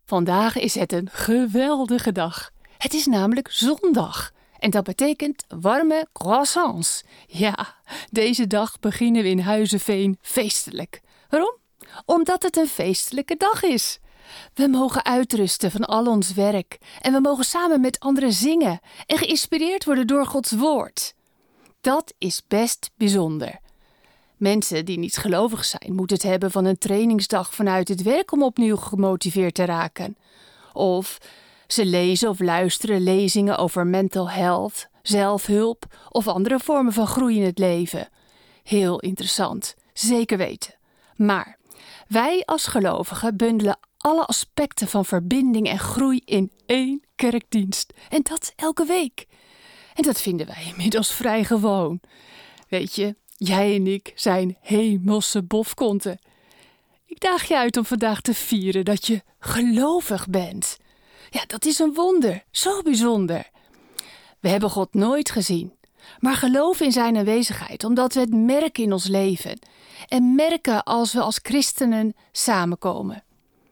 Vandaag is het een geweldige dag. Het is namelijk zondag. En dat betekent warme croissants. Ja, deze dag beginnen we in Huizenveen feestelijk. Waarom? Omdat het een feestelijke dag is. We mogen uitrusten van al ons werk. En we mogen samen met anderen zingen. En geïnspireerd worden door Gods woord. Dat is best bijzonder. Mensen die niet gelovig zijn, moeten het hebben van een trainingsdag vanuit het werk om opnieuw gemotiveerd te raken. Of ze lezen of luisteren lezingen over mental health, zelfhulp of andere vormen van groei in het leven. Heel interessant, zeker weten. Maar wij als gelovigen bundelen alle aspecten van verbinding en groei in één kerkdienst. En dat elke week. En dat vinden wij inmiddels vrij gewoon. Weet je, jij en ik zijn hemelse bofkonten. Ik daag je uit om vandaag te vieren dat je gelovig bent. Ja, dat is een wonder, zo bijzonder. We hebben God nooit gezien, maar geloven in zijn aanwezigheid, omdat we het merken in ons leven en merken als we als christenen samenkomen.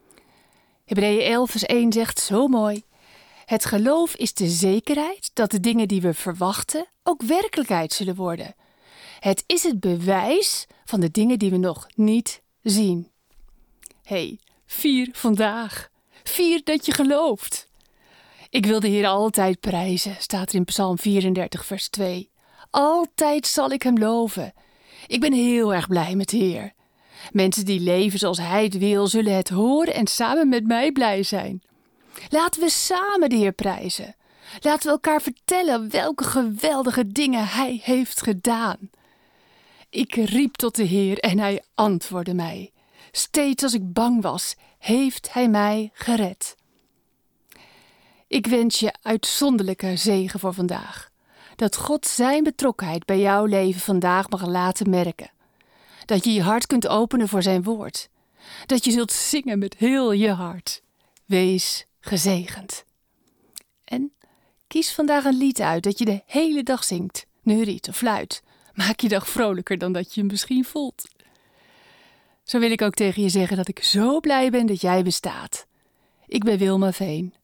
Hebreeën 11 vers 1 zegt zo mooi: het geloof is de zekerheid dat de dingen die we verwachten ook werkelijkheid zullen worden. Het is het bewijs van de dingen die we nog niet zien. Hey, vier vandaag. Vier dat je gelooft. Ik wil de Heer altijd prijzen, staat er in Psalm 34 vers 2. Altijd zal ik hem loven. Ik ben heel erg blij met de Heer. Mensen die leven zoals Hij het wil, zullen het horen en samen met mij blij zijn. Laten we samen de Heer prijzen. Laten we elkaar vertellen welke geweldige dingen Hij heeft gedaan. Ik riep tot de Heer en Hij antwoordde mij. Steeds als ik bang was, heeft Hij mij gered. Ik wens je uitzonderlijke zegen voor vandaag. Dat God zijn betrokkenheid bij jouw leven vandaag mag laten merken. Dat je je hart kunt openen voor zijn woord. Dat je zult zingen met heel je hart. Wees gezegend. En kies vandaag een lied uit dat je de hele dag zingt, neuriet of fluit. Maak je dag vrolijker dan dat je hem misschien voelt. Zo wil ik ook tegen je zeggen dat ik zo blij ben dat jij bestaat. Ik ben Wilma Veen.